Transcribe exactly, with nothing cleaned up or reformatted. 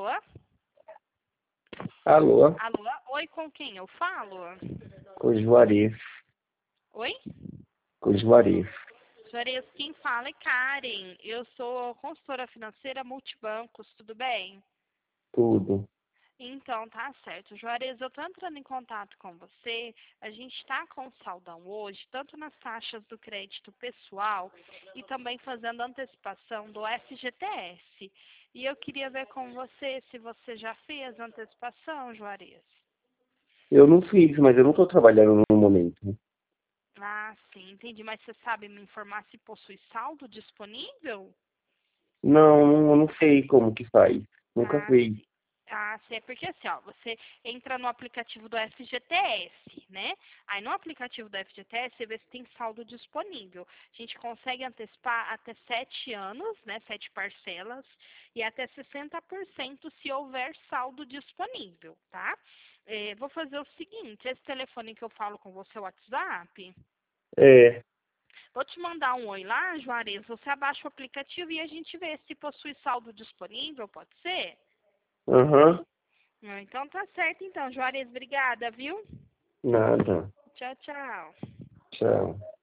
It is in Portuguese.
Alô? Alô? Oi, com quem eu falo? Com o Juarez. Oi? Com o Juarez. Juarez, quem fala é Karen. Eu sou consultora financeira multibancos, tudo bem? Tudo. Então, tá certo. Juarez, eu tô entrando em contato com você. A gente está com saldão hoje, tanto nas taxas do crédito pessoal e também fazendo antecipação do F G T S. E eu queria ver com você se você já fez antecipação, Juarez. Eu não fiz, mas eu não estou trabalhando no momento. Ah, sim, entendi. Mas você sabe me informar se possui saldo disponível? Não, eu não sei como que faz. Nunca Ah, fiz. sim. Ah, sim, é porque assim, ó, você entra no aplicativo do F G T S, né? Aí no aplicativo do F G T S você vê se tem saldo disponível. A gente consegue antecipar até sete anos, né? Sete parcelas e até sessenta por cento se houver saldo disponível, tá? Eh, vou fazer o seguinte, esse telefone que eu falo com você é o WhatsApp? É. Vou te mandar um oi lá, Juarez. Você abaixa o aplicativo e a gente vê se possui saldo disponível, pode ser? Aham. Ah, então tá certo então, Juarez. Obrigada, viu? Nada. Tchau, tchau. Tchau.